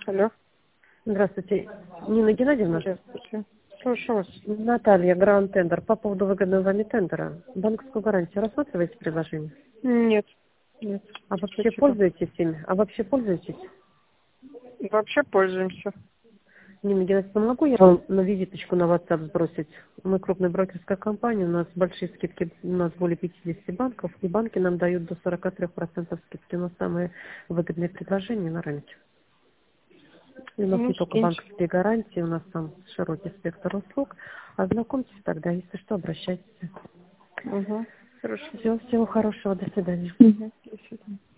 Алло. Здравствуйте. Нина Геннадьевна? Здравствуйте. Слушаю вас. Наталья, Гранд Тендер. По поводу выгодного вами тендера. Банковскую гарантию рассматриваете предложение? Нет. Нет. А вообще Спасибо. пользуетесь ими? Вообще пользуемся. Нина Геннадьевна, могу я вам на визиточку на WhatsApp сбросить? Мы крупная брокерская компания, у нас большие скидки, у нас более 50 банков, и банки нам дают до 43% скидки. У нас самые выгодные предложения на рынке. И у нас Ну, не только скиньте. банковские гарантии, у нас там широкий спектр услуг. Ознакомьтесь тогда, если что, обращайтесь. Угу. Хорошо. Всего хорошего, до свидания. Угу. До свидания.